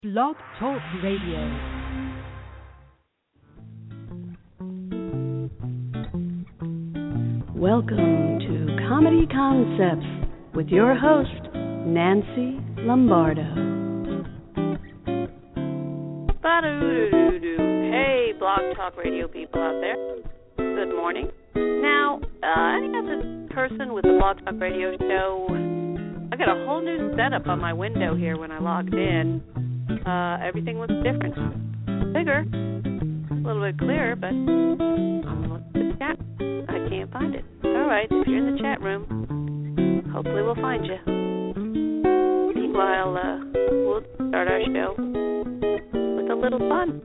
Blog Talk Radio. Welcome to Comedy Concepts with your host, Nancy Lombardo. Hey, Blog Talk Radio people out there. Good morning. Now, any other person with the Blog Talk Radio show, I got a whole new setup on my window here when I logged in. Everything looks different. Bigger, a little bit clearer, but the chat, I can't find it. All right, if you're in the chat room, hopefully we'll find you. Meanwhile, we'll start our show with a little fun.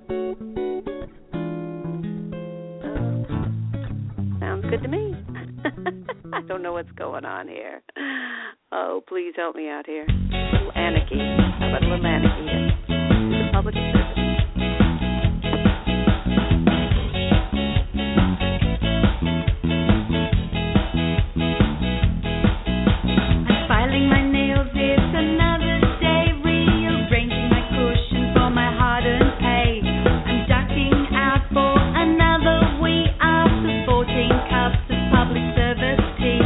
Sounds good to me. I don't know what's going on here. Oh, please help me out here. A little anarchy. How about a little anarchy here? The public service. I'm filing my nails, it's another day, rearranging my cushion for my hard-earned pay. I'm ducking out for another wee after 14 cups of public service tea.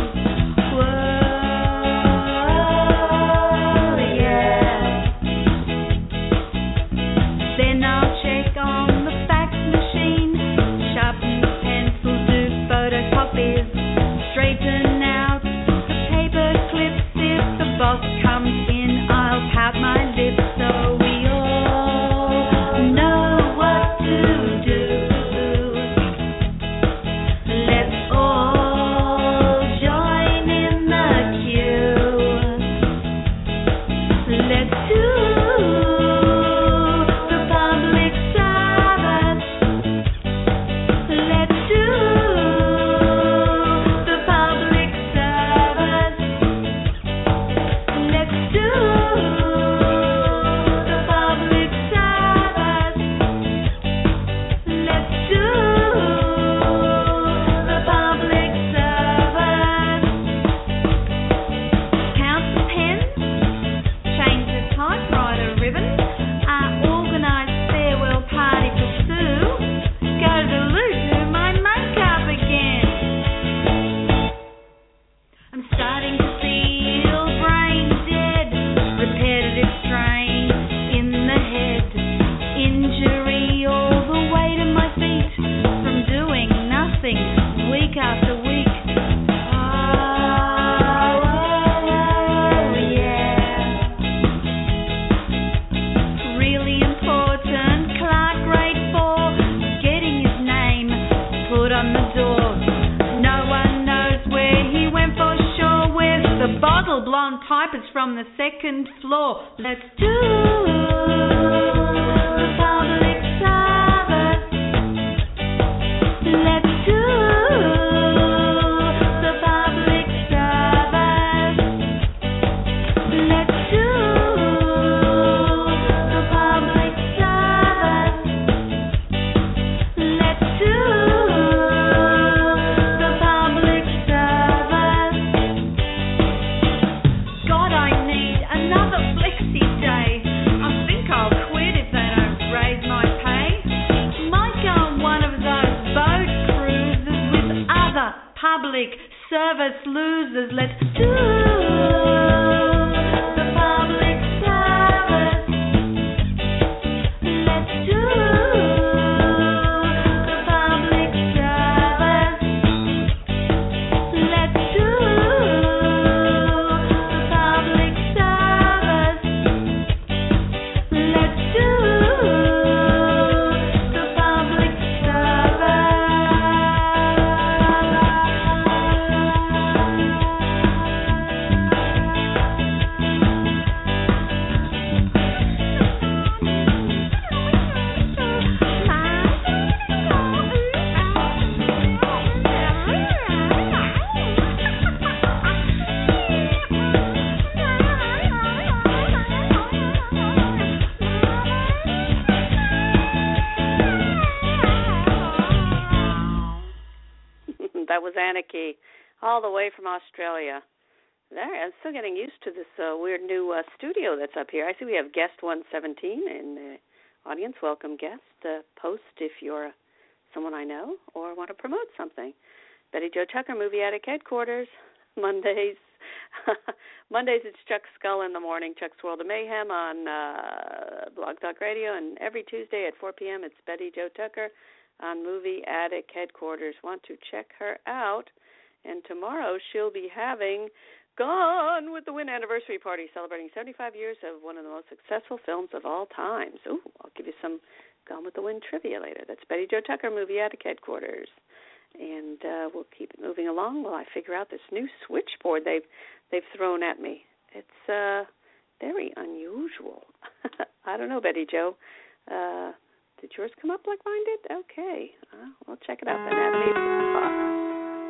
That was Anarchy, all the way from Australia. There, I'm still getting used to this weird new studio that's up here. I see we have guest 117 in the audience. Welcome, guest. Post if you're someone I know or want to promote something. Betty Jo Tucker, Movie Attic Headquarters. Mondays, it's Chuck Skull in the morning, Chuck's World of Mayhem on Blog Talk Radio. And every Tuesday at 4 p.m., it's Betty Jo Tucker on Movie Attic Headquarters. Want to check her out. And tomorrow she'll be having Gone with the Wind anniversary party, celebrating 75 years of one of the most successful films of all time. So I'll give you some Gone with the Wind trivia later. That's Betty Jo Tucker, Movie Attic Headquarters. And we'll keep it moving along while I figure out this new switchboard they've thrown at me. It's very unusual. I don't know, Betty Jo. Did yours come up like mine did? Okay. We'll check it out then.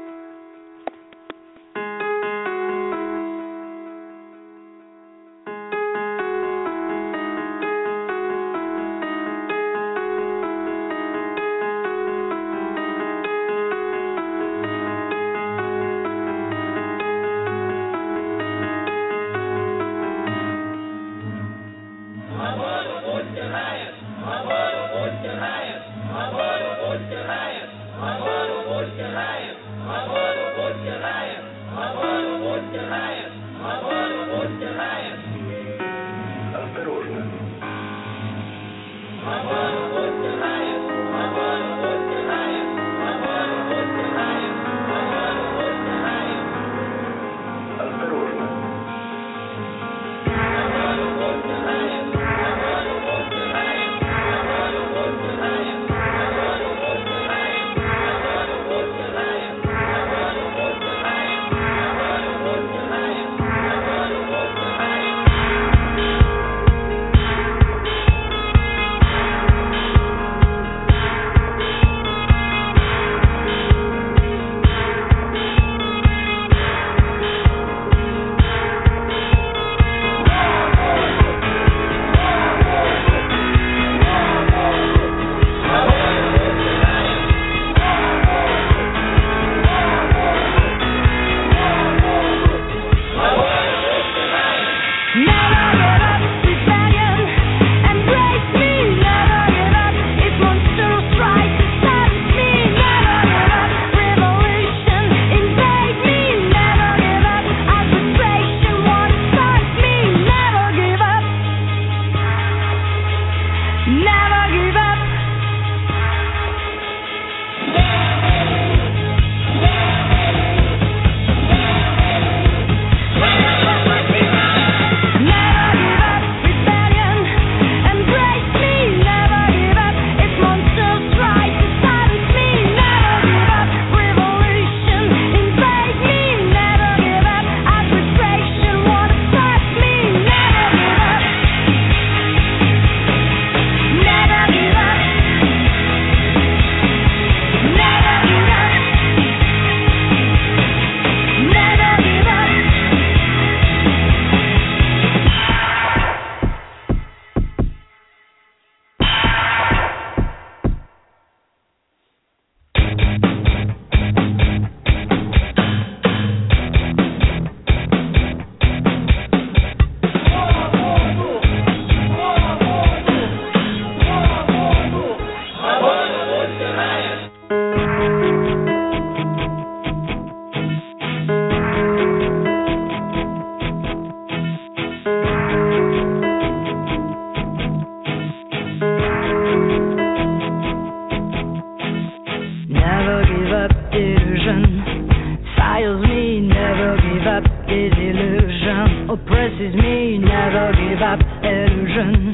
oppresses me, never give up, illusion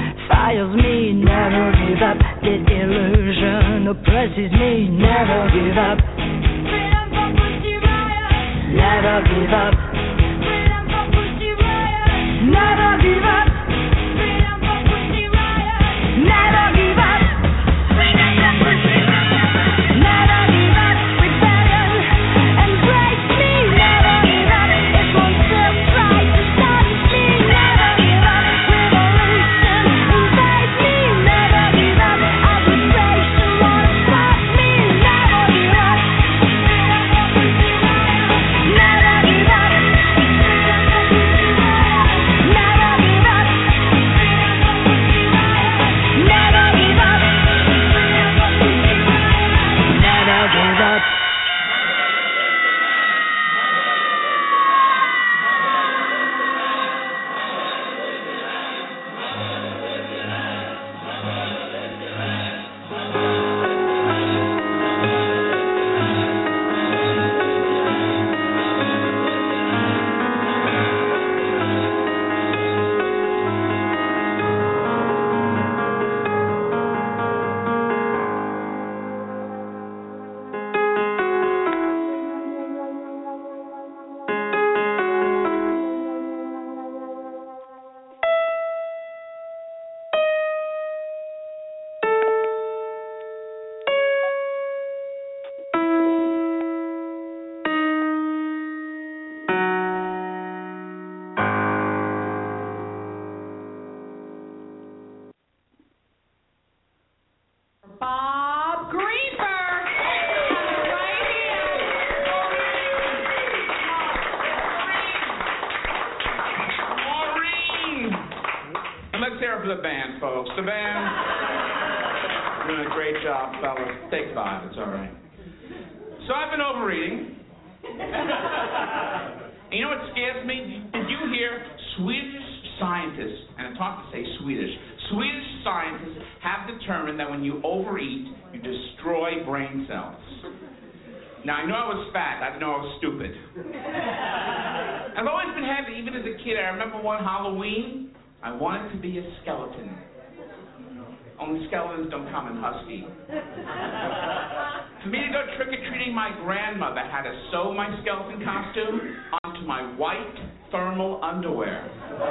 fires me, never give up, the illusion oppresses me, never give up, freedom for Pussy Riot, never give up, freedom for Pussy Riot, never give up, freedom for Pussy Riot, never give up, freedom for Pussy Riot, never give up, rebellion, embrace me, never give up, if monsters try to silence me, never give up, revolution, invade me, never give up, arbitration wanna stop me, never give up, freedom for Pussy Riot, never give up. Bob Greenberg. Right here. Maureen! And let's hear it for the band, folks. The band doing a great job, fellas. Take 5, it's all right. So I've been overeating. And you know what scares me? Did you hear Swedish scientists, and it's hard to say Swedish scientists have determined that when you overeat, you destroy brain cells. Now, I know I was fat. I didn't know I was stupid. I've always been heavy, even as a kid. I remember one Halloween, I wanted to be a skeleton. Only skeletons don't come in husky. For me to go trick-or-treating, my grandmother had to sew my skeleton costume onto my white thermal underwear.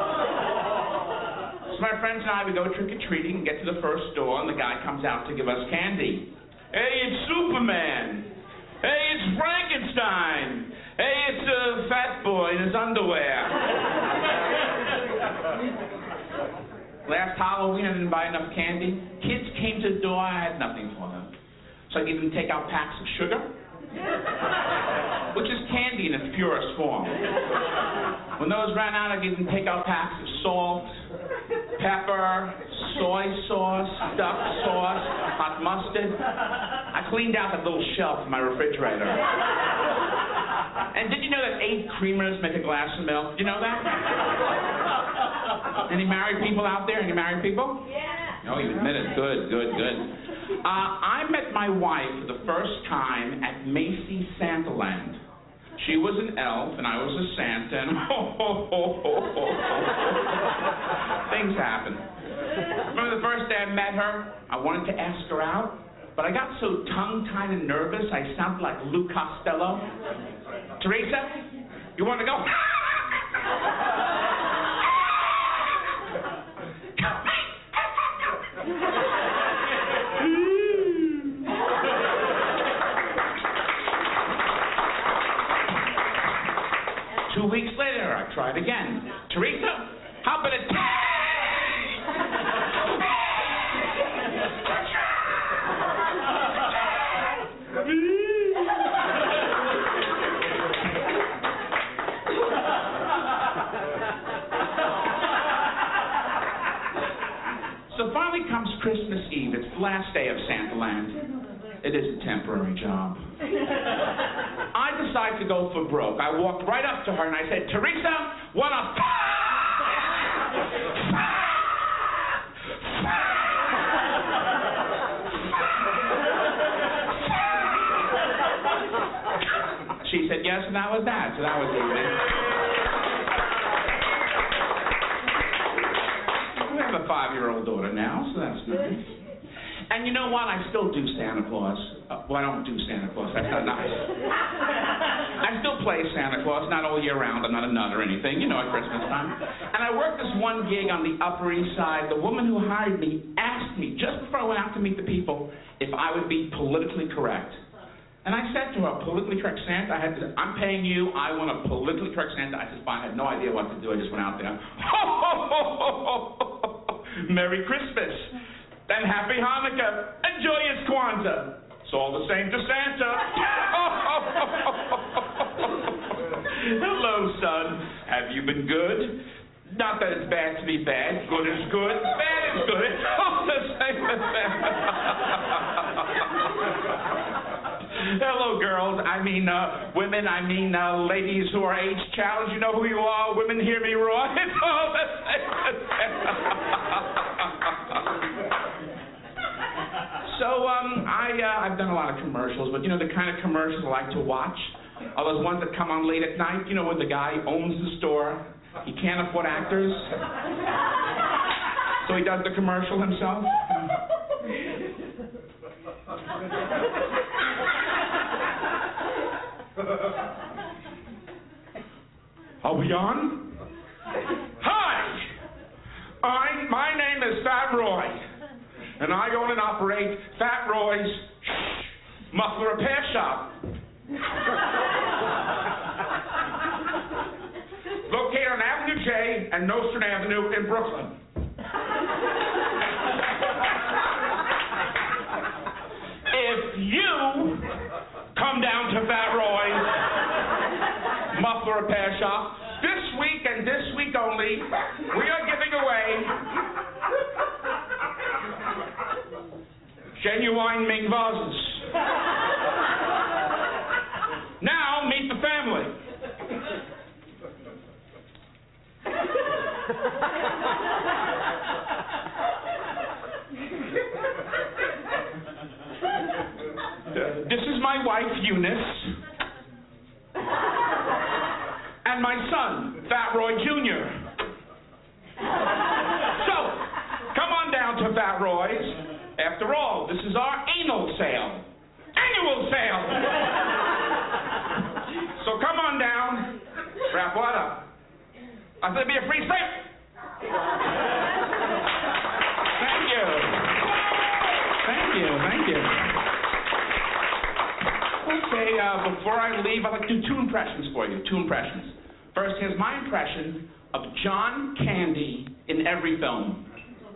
So my friends and I would go trick-or-treating and get to the first store, and the guy comes out to give us candy. Hey, it's Superman. Hey, it's Frankenstein. Hey, it's a fat boy in his underwear. Last Halloween, I didn't buy enough candy. Kids came to the door, I had nothing for them. So I gave them take-out packs of sugar, which is candy in its purest form. When those ran out, I gave them take-out packs of salt, pepper, soy sauce, duck sauce, hot mustard. I cleaned out that little shelf in my refrigerator. And did you know that 8 creamers make a glass of milk? Did you know that? Any married people out there? Any married people? Yeah. Oh, you admit it. Good. I met my wife for the first time at Macy's Santaland. She was an elf, and I was a Santa, and things happen. Remember the first day I met her? I wanted to ask her out, but I got so tongue-tied and nervous, I sounded like Lou Costello. Teresa, you want to go? 2 weeks later, I tried again. Teresa, how about a So finally comes Christmas Eve. It's the last day of Santaland. It is a temporary job. I decide to go for broke. I walked right up to her and I said, Teresa, what a... She said yes, and that was that. So that was easy. We have a 5-year-old daughter now, so that's nice. And you know what? I still do Santa Claus. Well, I don't do Santa Claus. That's not nice. I still play Santa Claus, not all year round. I'm not a nut or anything, you know, at Christmas time. And I worked this one gig on the Upper East Side. The woman who hired me asked me, just before I went out to meet the people, if I would be politically correct. And I said to her, politically correct Santa? I'm paying you. I want a politically correct Santa. I said, fine. I had no idea what to do. I just went out there. Merry Christmas. And Happy Hanukkah. And Joyous Kwanzaa. It's all the same to Santa. Hello, son. Have you been good? Not that it's bad to be bad. Good is good. Bad is good. It's all the same to Santa. Hello, girls. Women. Ladies who are age challenged. You know who you are. Women, hear me roar. It's all the same to Santa. So, I've done a lot of commercials, but you know the kind of commercials I like to watch are those ones that come on late at night, you know, where the guy owns the store, he can't afford actors, so he does the commercial himself. Are we on? Hi! My name is Fat Roy. And I own and operate Fat Roy's Muffler Repair Shop. Located on Avenue J and Nostrand Avenue in Brooklyn. Repair Shop. This week and this week only, we are giving away genuine Ming vases. Now, meet the family. This is my wife, Eunice, and my son, Fat Roy Jr. So, come on down to Fat Roy's. After all, this is our anal sale. Annual sale! So come on down. Wrap what up? I said it'd be a free sale. Thank you. Thank you, thank you. Okay, before I leave, I'd like to do 2 impressions for you. 2 impressions. First, here's my impression of John Candy in every film.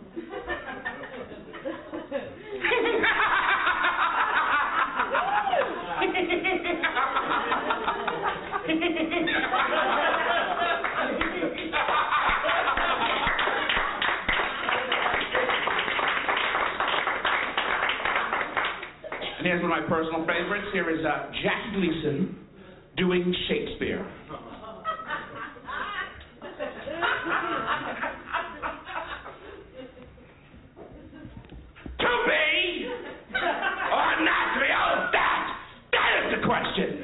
And here's one of my personal favorites. Here is Jack Gleason doing Shakespeare. To be or not to be? Oh, that is the question.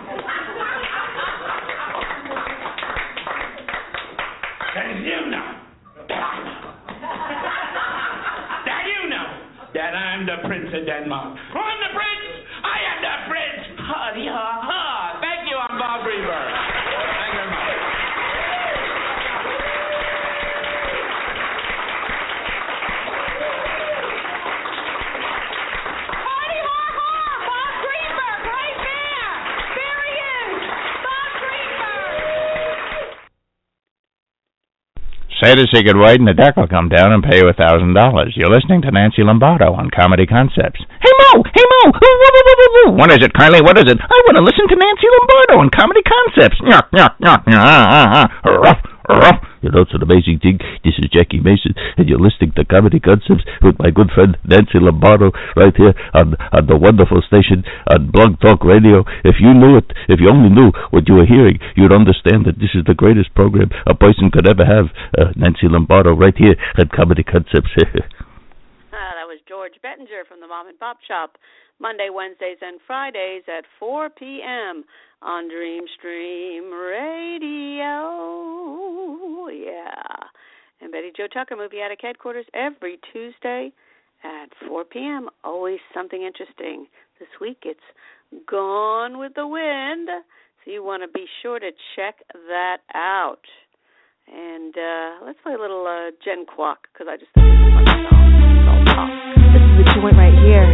And you know that I know. That you know that I'm the Prince of Denmark. I'm the Prince. I am the Prince. Huddy ha ha. Thank you. I'm Bob Reber. Thank you very much. Huddy ha ha. Bob Greenberg, right there. There he is. Bob Greenberg. Say to Sigurd and the deck will come down and pay you $1,000. You're listening to Nancy Lombardo on Comedy Concepts. Hey Mo! What is it, Carly? What is it? I want to listen to Nancy Lombardo on Comedy Concepts. You know, it's an amazing thing. This is Jackie Mason, and you're listening to Comedy Concepts with my good friend Nancy Lombardo right here on the wonderful station on Blog Talk Radio. If you knew it, if you only knew what you were hearing, you'd understand that this is the greatest program a person could ever have. Nancy Lombardo right here at Comedy Concepts. That was George Bettinger from the Mom and Pop Shop. Monday, Wednesdays, and Fridays at 4 p.m. on Dreamstream Radio. Yeah. And Betty Jo Tucker, Movie Attic Headquarters, every Tuesday at 4 p.m. Always something interesting. This week it's Gone with the Wind, so you want to be sure to check that out. And let's play a little Jen Kwok, because I just think it's a fun song. It's all pop. This is the joint right here.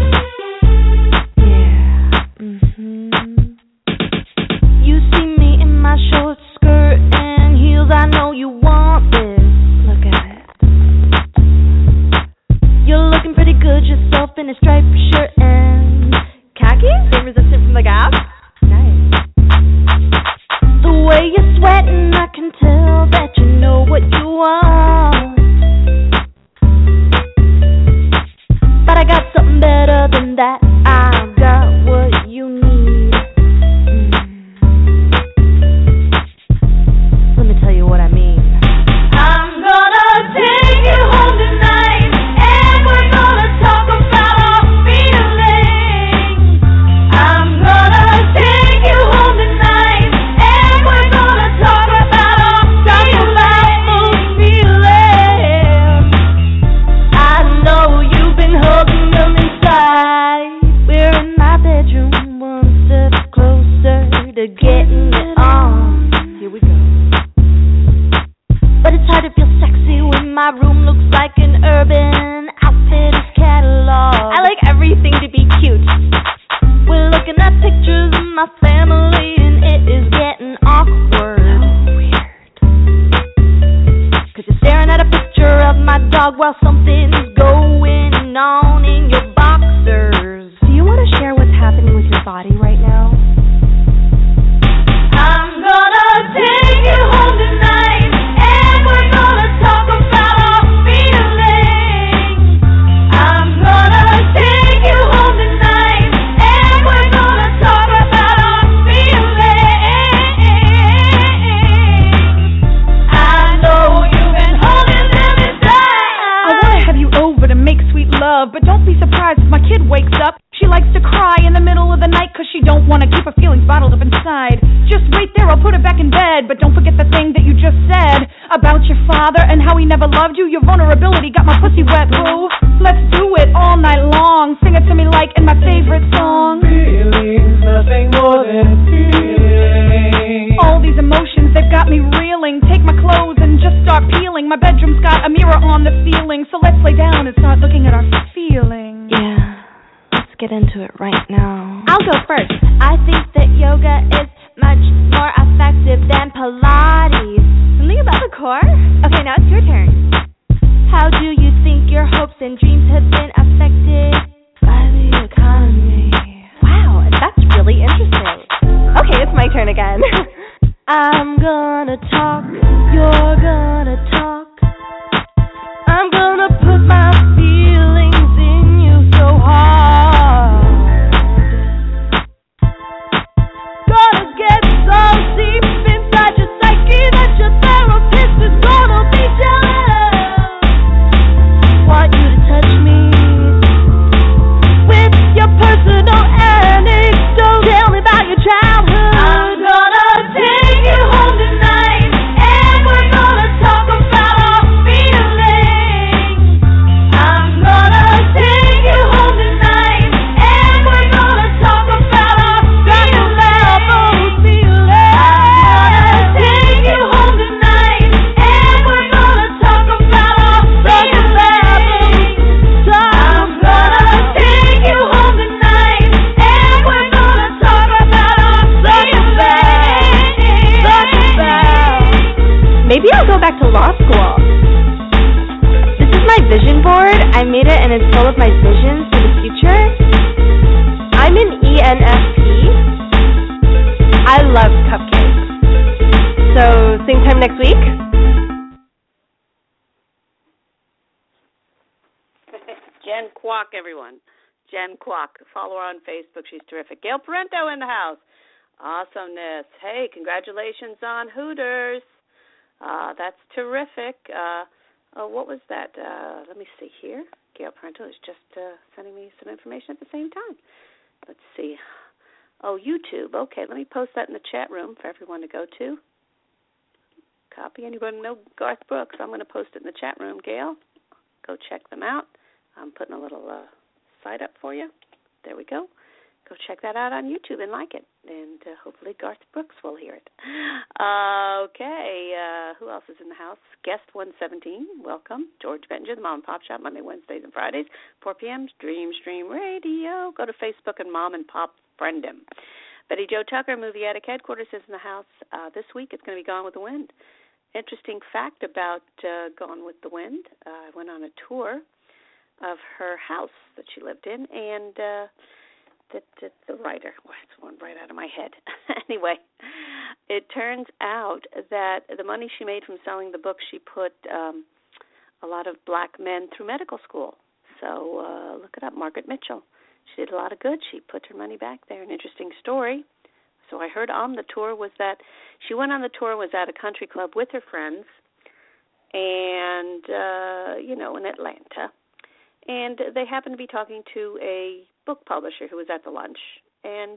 You see me in my short skirt and heels, I know you want this. Look at it. You're looking pretty good yourself in a striped shirt and khakis? Stay resistant from the gas? Nice. The way you're sweating, I can tell that you know what you want. But I got something better than that. I've got what you need. Let me tell you what I mean. I'm gonna take you home tonight, and we're gonna talk about our feelings. I'm gonna take you home tonight, and we're gonna talk about our feelings. I know you've been hugging them inside. We're in my bedroom, one step closer to getting it on. Here we go. But it's hard to feel sexy when my room looks like an Urban Outfitters catalog. I like everything to be cute. We're looking at pictures of my family and it is getting awkward. Weird. Cause you're staring at a picture of my dog while something is going on in your boxers. Do you want to share what's happening with your body right now? I'm gonna take make sweet love, but don't be surprised if my kid wakes up. She likes to cry in the middle of the night 'cause she don't want to keep her feelings bottled up inside. Just wait there, I'll put her back in bed, but don't forget the thing that you just said about your father and how he never loved you. Your vulnerability got my pussy wet, boo. Let's do it all night long. Sing it to me like in my favorite song. Feelings, nothing more than feelings. All these emotions, they've got me reeling. Take my clothes and just start peeling. My bedroom's got a mirror on the ceiling, so let's lay down and start looking at our feelings. Yeah, let's get into it right now. I'll go first. I think that yoga is much more effective than Pilates. Something about the core? Okay, now it's your turn. How do you think your hopes and dreams have been affected by the economy? Wow, that's really interesting. Okay, it's my turn again. I'm gonna talk, you're gonna talk. I'm gonna put my feelings in you so hard. Gonna get so deep inside your psyche that your therapist is gonna be jealous. Want you to touch me with your personal anecdote. Tell me about your childhood. I'm gonna take you home tonight, and we're gonna talk about our feelings. I'm gonna take you home tonight, and we're gonna talk about our feelings. I'm gonna take you home tonight, and we're gonna talk about our feelings. I'm gonna take you home tonight, and we're gonna talk about our feelings. Maybe I'll go back to law school. This is my vision board. I made it and it's full of my visions for the future. I'm an ENFP. I love cupcakes. So, same time next week? Jen Kwok, everyone. Jen Kwok. Follow her on Facebook. She's terrific. Gail Parento in the house. Awesomeness. Hey, congratulations on Hooters. That's terrific. What was that? Let me see here. Gail Parento is just sending me some information at the same time. Let's see. Oh, YouTube. Okay, let me post that in the chat room for everyone to go to. Copy. Anyone know Garth Brooks? I'm going to post it in the chat room, Gail. Go check them out. I'm putting a little site up for you. There we go. Go check that out on YouTube and like it. And hopefully Garth Brooks will hear it. Okay, who else is in the house? Guest 117, welcome. George Bettinger, the Mom and Pop Shop, Monday, Wednesdays, and Fridays, 4 p.m., Dream Stream Radio. Go to Facebook and Mom and Pop friend him. Betty Jo Tucker, Movie Attic Headquarters, is in the house. This week it's going to be Gone with the Wind. Interesting fact about Gone with the Wind. I went on a tour of her house that she lived in, and the writer, it's one right out of my head. Anyway, it turns out that the money she made from selling the book, she put a lot of black men through medical school. So look it up, Margaret Mitchell. She did a lot of good. She put her money back there. An interesting story. So I heard on the tour was that she went on the tour, was at a country club with her friends, and, in Atlanta. And they happened to be talking to a book publisher who was at the lunch. And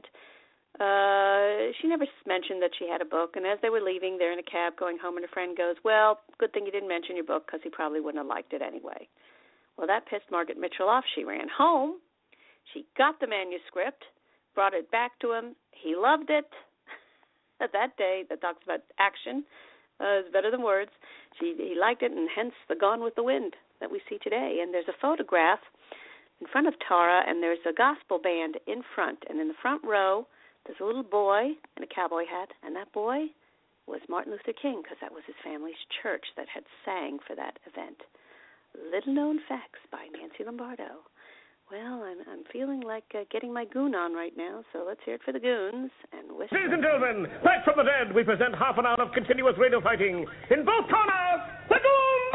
she never mentioned that she had a book. And as they were leaving, they're in a cab going home, and her friend goes, well, good thing you didn't mention your book because he probably wouldn't have liked it anyway. Well, that pissed Margaret Mitchell off. She ran home. She got the manuscript, brought it back to him. He loved it. That day that talks about action is better than words. He liked it, and hence the Gone with the Wind that we see today. And there's a photograph in front of Tara, and there's a gospel band in front. And in the front row, there's a little boy in a cowboy hat, and that boy was Martin Luther King, because that was his family's church that had sang for that event. Little known facts by Nancy Lombardo. Well, I'm feeling like getting my goon on right now, so let's hear it for the goons. And Ladies and gentlemen, back from the dead, we present half an hour of continuous radio fighting. In both corners, the goons!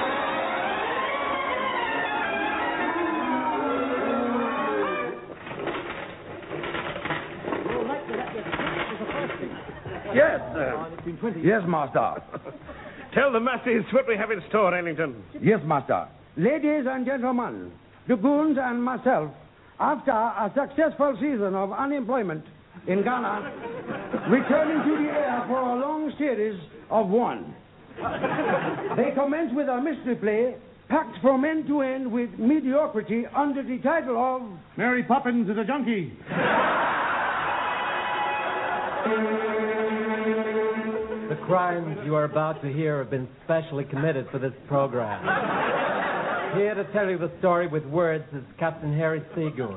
Yes, Master. Tell the masses what we have in store, Ellington. Yes, Master. Ladies and gentlemen, the goons, and myself, after a successful season of unemployment in Ghana, returning to the air for a long series of one. They commence with a mystery play packed from end to end with mediocrity under the title of Mary Poppins is a Junkie. The crimes you are about to hear have been specially committed for this program. Here to tell you the story with words is Captain Harry Seagoon.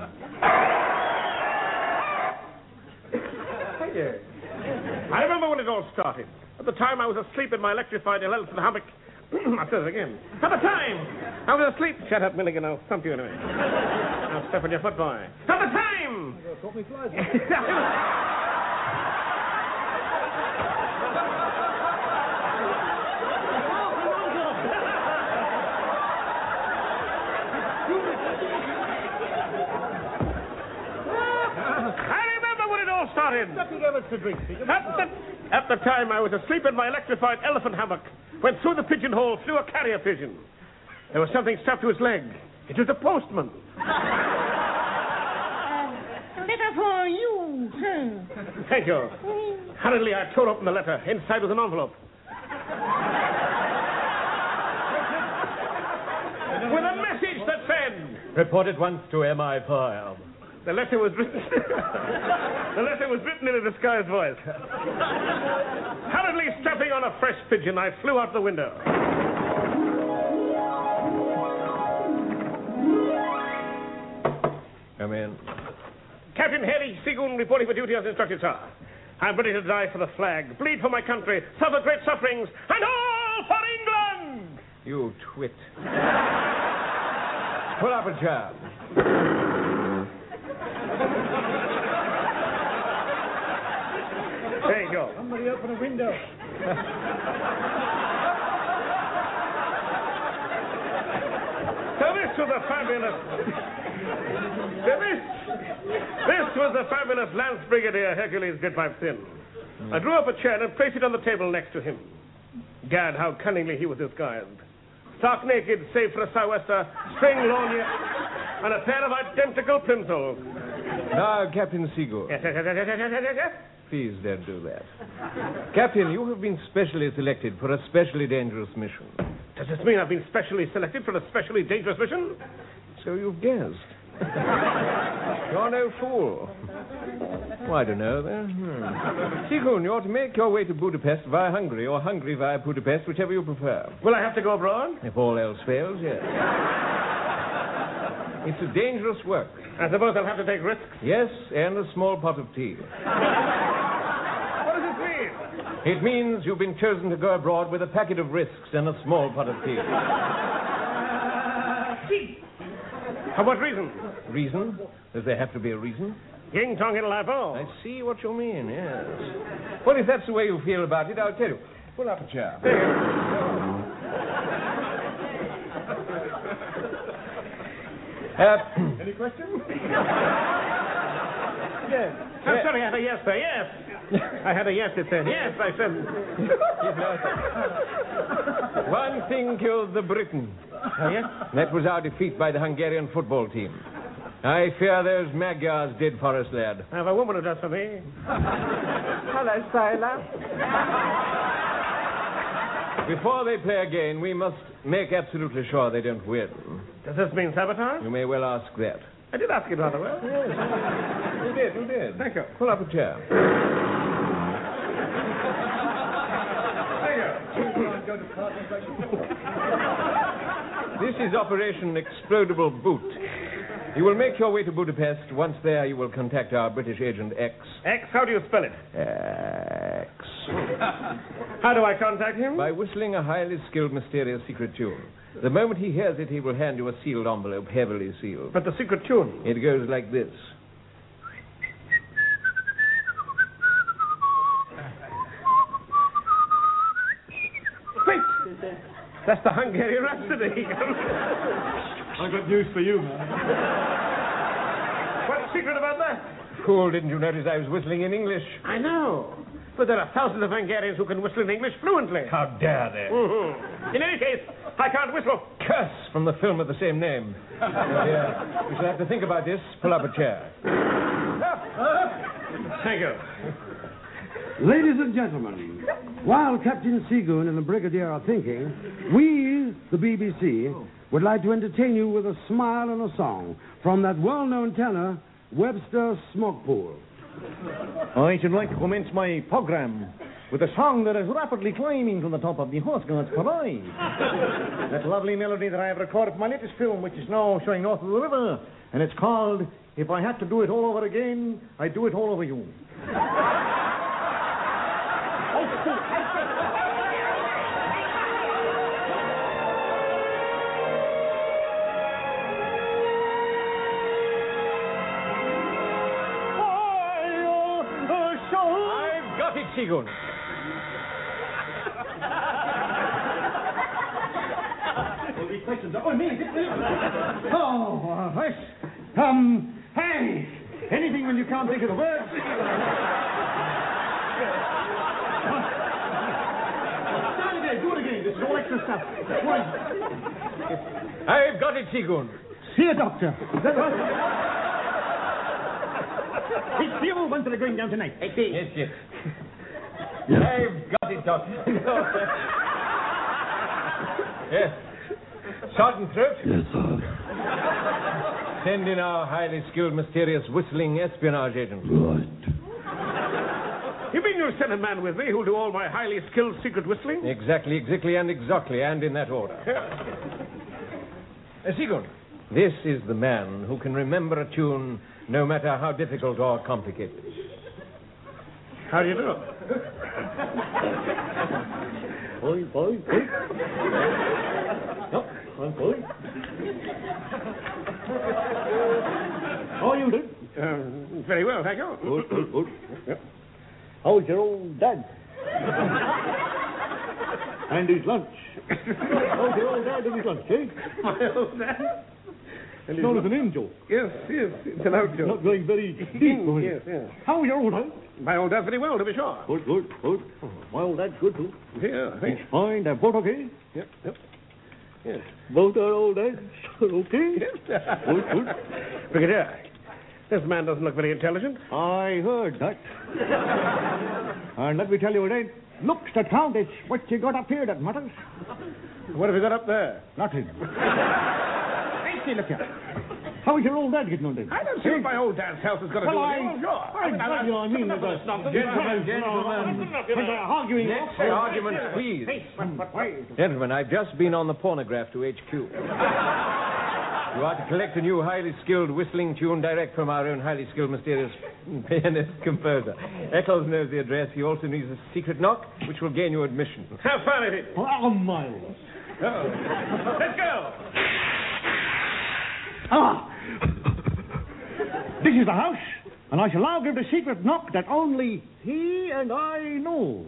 I remember when it all started. At the time, I was asleep in my electrified elephant hammock. I'll say it again. At the time, I was asleep. Shut up, Milligan. I'll stump you in a minute. Now step on your foot, boy. At the time! You caught me flies. Started. At the time, I was asleep in my electrified elephant hammock when through the pigeonhole flew a carrier pigeon. There was something strapped to his leg. It was the postman. Letter for you. Thank you. Hurriedly, I tore open the letter. Inside was an envelope. With a message that said... Report at once to MI5. The letter was written... The letter was written in a disguised voice. Hurriedly strapping on a fresh pigeon, I flew out the window. Come in. Captain Harry Seagoon reporting for duty as instructed, sir. I'm ready to die for the flag, bleed for my country, suffer great sufferings, and all for England! You twit. Pull up a chair. There you go. Somebody open a window. So this was a fabulous... This was the fabulous Lance Brigadier Hercules Goodpipe Thin. I drew up a chair and placed it on the table next to him. Gad, how cunningly he was disguised. Stark naked, save for a sou'wester, string lorgnette, and a pair of identical plimsolls. Now, Captain Seagoon. Yes. Please don't do that. Captain, you have been specially selected for a specially dangerous mission. Does this mean I've been specially selected for a specially dangerous mission? So you've guessed. You're no fool. Oh, I don't know, then. Seagoon, you ought to make your way to Budapest via Hungary, or Hungary via Budapest, whichever you prefer. Will I have to go abroad? If all else fails, yes. It's a dangerous work. I suppose I'll have to take risks? Yes, and a small pot of tea. What does it mean? It means you've been chosen to go abroad with a packet of risks and a small pot of tea. Tea? For what reason? Reason? Does there have to be a reason? Ying Tong in Lipo. I see what you mean, yes. Well, if that's the way you feel about it, I'll tell you. Pull up a chair. Any questions? Yes. I'm sorry, I had a yes there, yes. I had a yes, it said. Yes, I said. One thing killed the Briton. Oh, yes? That was our defeat by the Hungarian football team. I fear those Magyars did for us, lad. I have a woman who does for me. Hello, sailor. Before they play again, we must make absolutely sure they don't win. Does this mean sabotage? You may well ask that. I did ask it rather well. Yes. You did. Thank you. Pull up a chair. This is Operation Explodable Boot. You will make your way to Budapest. Once there, you will contact our British agent X. X? How do you spell it? X. How do I contact him? By whistling a highly skilled, mysterious secret tune. The moment he hears it, he will hand you a sealed envelope, heavily sealed. But the secret tune? It goes like this. Wait! That's the Hungarian Rhapsody. I've got news for you, man. What's secret about that? Fool, didn't you notice I was whistling in English? I know. But there are thousands of Hungarians who can whistle in English fluently. How dare they? Mm-hmm. In any case, I can't whistle. Curse from the film of the same name. Yeah. We shall have to think about this. Pull up a chair. Thank you. Ladies and gentlemen, while Captain Seagoon and the Brigadier are thinking, we, the BBC, would like to entertain you with a smile and a song from that well-known tenor, Webster Smokepool. I should like to commence my program with a song that is rapidly climbing to the top of the Horse Guards Parade. That lovely melody that I have recorded for my latest film, which is now showing north of the river, and it's called If I Had to Do It All Over Again, I'd Do It All Over You. I've got it, Seagoon. Hey, anything when you can't think of the words. Start again, do it again. This is all extra stuff. I've got it, Seagoon. See a doctor. It's the old ones that are going down tonight. Yes, yes. I've got it, Doctor. Yes. Sergeant Throat? Yes, sir. Send in our highly skilled, mysterious, whistling espionage agent. Right. You mean you'll send a man with me who'll do all my highly skilled secret whistling? Exactly, and in that order. Seagoon, this is the man who can remember a tune no matter how difficult or complicated. How do you do? Boy. No, I'm boy. How you do? Very well, thank you. Good. Yep. How's your old dad? And his lunch. How's your old dad and his lunch, eh? My old dad? It's known as an angel. Yes, it's an out joke. Not going very deep. Yes. How's your old dad? My old dad very well, to be sure. Good. My old dad's good, too. Yeah, thanks. He's fine. They're both okay? Yep. Yes. Both our old dads okay? Yes. Good. Brigadier, this man doesn't look very intelligent. I heard that. And let me tell you, it ain't looks that count. It's what you got up here that matters. What have you got up there? Nothing. Hey, look here. How is your old dad getting on then? I don't see what my old dad's health has got to do with it. Gentlemen. Next argument, please. Gentlemen, I've just been on the pornograph to HQ. You are to collect a new highly skilled whistling tune direct from our own highly skilled, mysterious pianist composer. Eccles knows the address. He also needs a secret knock, which will gain you admission. Have fun at it. Oh, Miles. Let's go. This is the house, and I shall now give the secret knock that only he and I know.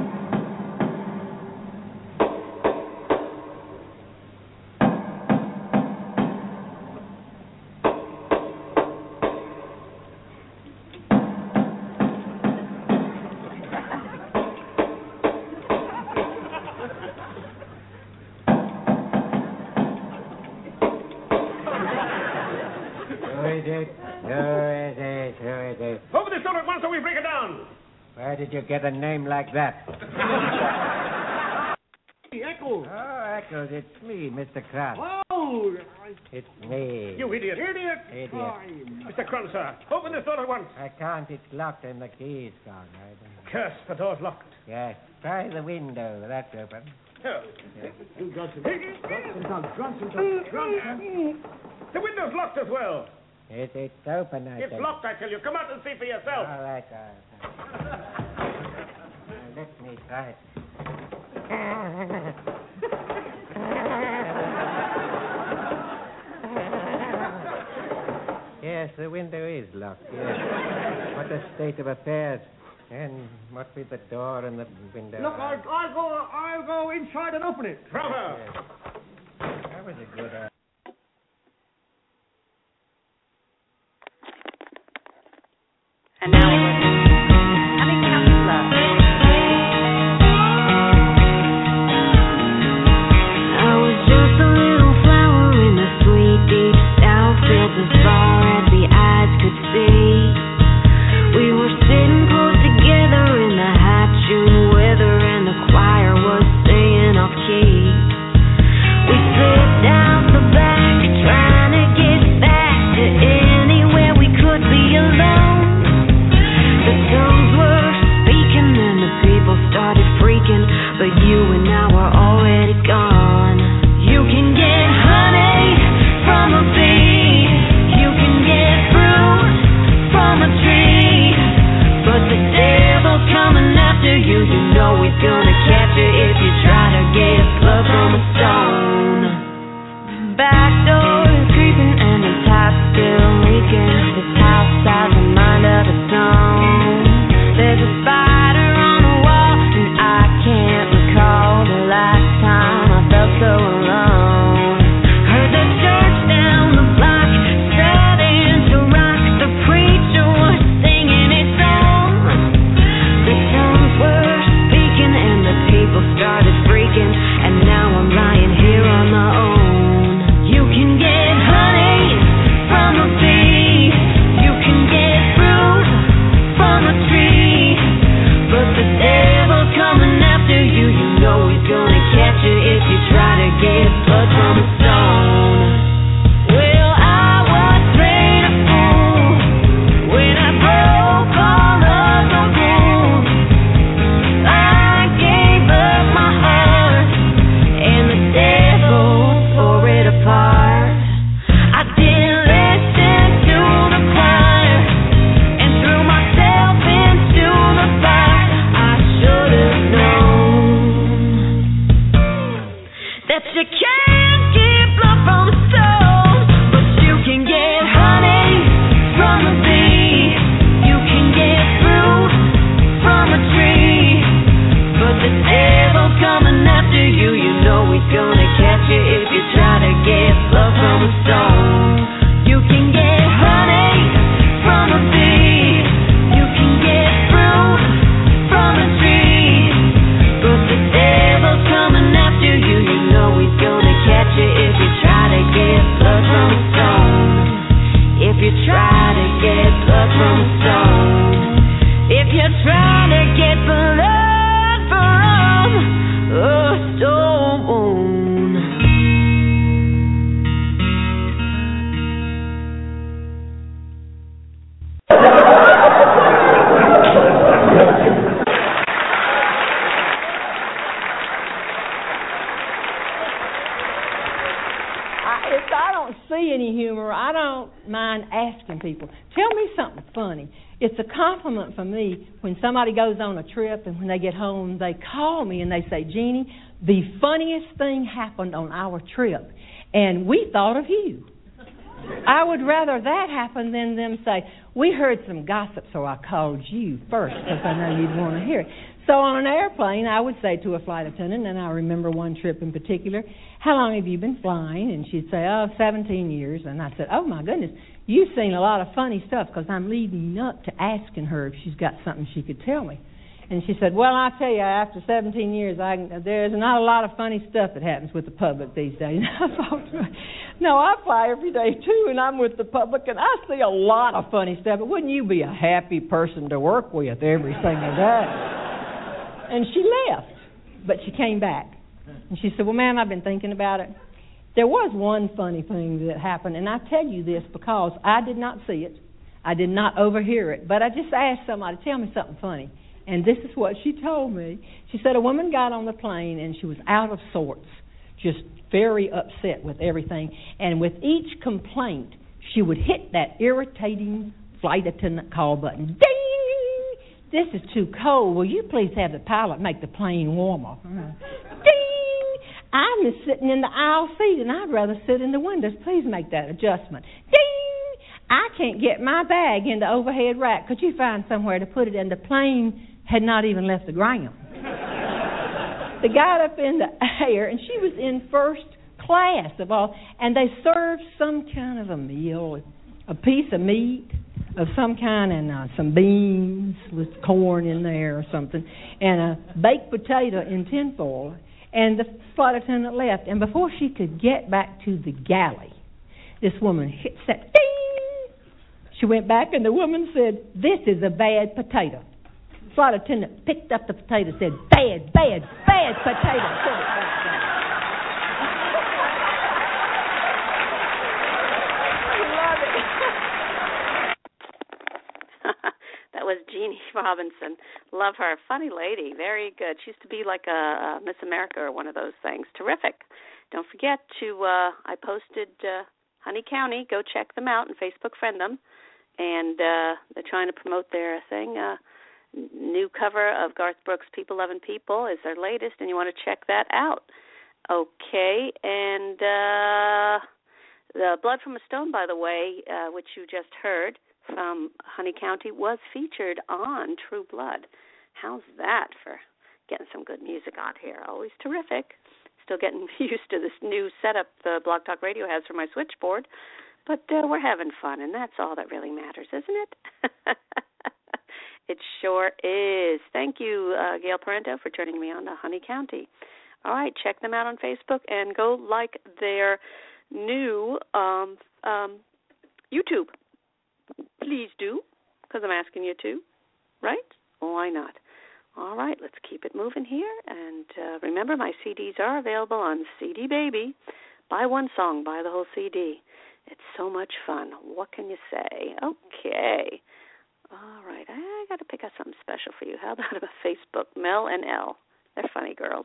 Over this door at once or we break it down. Where did you get a name like that? Eccles. Oh, Eccles, it's me, Mr. Krantz. Oh! It's me. You idiot. Idiot. Mr. Crunch, sir, open this door at once. I can't. It's locked and the key's gone. Curse, the door's locked. Yes. Try the window. That's open. Here. Yes. The window's locked as well. It's open, I It's think. locked, I tell you. Come out and see for yourself. All right. Let me try it. Yes, the window is locked. Yes. What a state of affairs. And what with the door and the window? Look, I'll go inside and open it. Bravo. Yes. That was a good idea. don't mind asking people, tell me something funny. It's a compliment for me when somebody goes on a trip and when they get home, they call me and they say, Jeannie, the funniest thing happened on our trip, and we thought of you. I would rather that happen than them say, we heard some gossip, so I called you first because I know you'd want to hear it. So on an airplane, I would say to a flight attendant, and I remember one trip in particular, how long have you been flying? And she'd say, 17 years. And I said, oh, my goodness, you've seen a lot of funny stuff because I'm leading up to asking her if she's got something she could tell me. And she said, well, I'll tell you, after 17 years, there's not a lot of funny stuff that happens with the public these days. I thought, no, I fly every day, too, and I'm with the public, and I see a lot of funny stuff. But wouldn't you be a happy person to work with every single day? And she left, but she came back. And she said, well, ma'am, I've been thinking about it. There was one funny thing that happened, and I tell you this because I did not see it. I did not overhear it, but I just asked somebody, tell me something funny. And this is what she told me. She said a woman got on the plane, and she was out of sorts, just very upset with everything. And with each complaint, she would hit that irritating flight attendant call button. Ding! This is too cold. Will you please have the pilot make the plane warmer? Ding! I'm sitting in the aisle seat, and I'd rather sit in the windows. Please make that adjustment. Ding! I can't get my bag in the overhead rack. Could you find somewhere to put it? And the plane had not even left the ground. They got up in the air, and she was in first class of all, and they served some kind of a meal, a piece of meat of some kind, and some beans with corn in there or something, and a baked potato in tinfoil, and the flight attendant left. And before she could get back to the galley, this woman hit that ding! She went back, and the woman said, this is a bad potato. Flight attendant picked up the potato and said, bad, bad, bad potato. That was Jeannie Robinson. Love her. Funny lady. Very good. She used to be like a Miss America or one of those things. Terrific. Don't forget to, I posted Honey County. Go check them out and Facebook friend them. And they're trying to promote their thing. New cover of Garth Brooks' People Lovin' People is their latest, and you want to check that out. Okay, and the Blood from a Stone, by the way, which you just heard from Honey County, was featured on True Blood. How's that for getting some good music on here? Always terrific. Still getting used to this new setup Blog Talk Radio has for my switchboard, but we're having fun, and that's all that really matters, isn't it? It sure is. Thank you, Gail Parento, for turning me on to Honey County. All right, check them out on Facebook and go like their new YouTube. Please do, because I'm asking you to, right? Why not? All right, let's keep it moving here. And remember, my CDs are available on CD Baby. Buy one song, buy the whole CD. It's so much fun. What can you say? Okay. All right, I got to pick out something special for you. How about a Facebook? Mel and Elle. They're funny girls.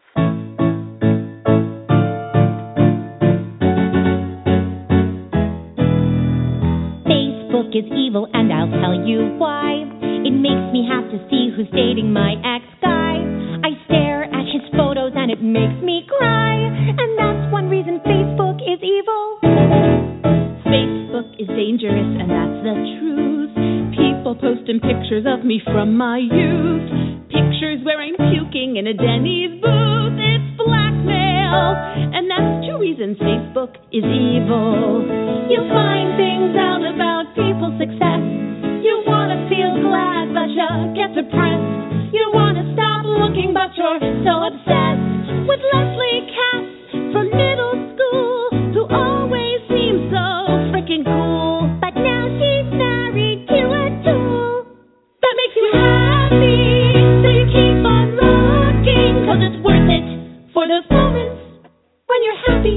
Facebook is evil, and I'll tell you why. It makes me have to see who's dating my ex-guy. I stare at his photos, and it makes me cry. And that's one reason Facebook is evil. Facebook is dangerous, and that's the truth. People posting pictures of me from my youth. Pictures where I'm puking in a Denny's booth. It's blackmail, and that's two reasons Facebook is evil. You find things out about people's success. You want to feel glad, but you get depressed. You want to stop looking, but you're so obsessed with Leslie Cass from middle school, who always seems so freaking cool. But now she's married to a tool. That makes you happy, so you keep on looking, 'cause it's worth it for those moments when you're happy.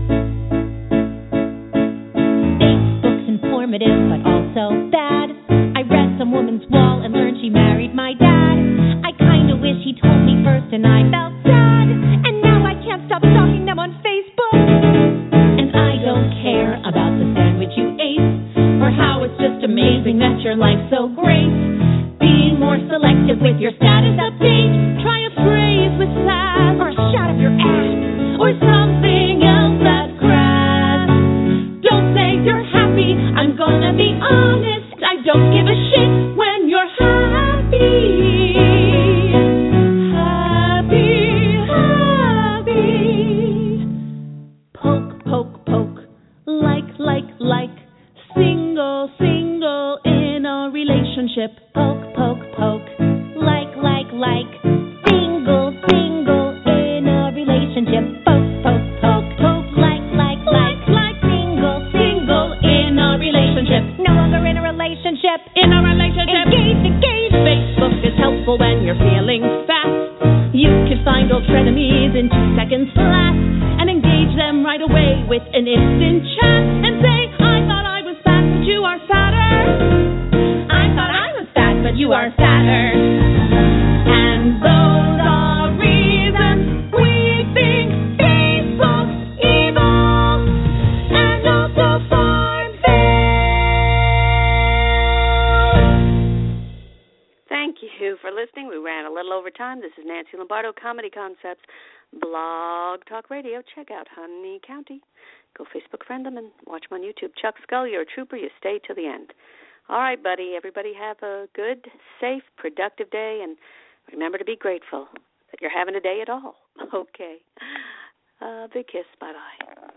Facebook's informative, but also bad. I read some woman's wall and learned she married my dad. I kinda wish he told me first, and I felt sad. And now I can't stop stalking them on Facebook. And I don't care about the sandwich you ate. how it's just amazing that your life's so great. Being more selective with your status update. Try a phrase with sass, or a shot of your ass, or something else that's crass. Don't say you're happy, I'm gonna be honest. I don't give a shit when you're happy. Like, single in a relationship. Poke, poke, poke. Like, single in a relationship. Poke, poke, poke, poke. Like, single in a relationship. No longer in a relationship. Engage. Facebook is helpful when you're feeling fast. You can find old frenemies in 2 seconds flat and engage them right away with an instant chat and say, you are fatter. And those are reasons we think Facebook's evil and also Farmville. Thank you for listening. We ran a little over time. This is Nancy Lombardo, Comedy Concepts, Blog Talk Radio. Check out Honey County. Go Facebook friend them and watch them on YouTube. Chuck Scull, you're a trooper. You stay till the end. All right, buddy. Everybody have a good, safe, productive day, and remember to be grateful that you're having a day at all. Okay. Big kiss. Bye-bye.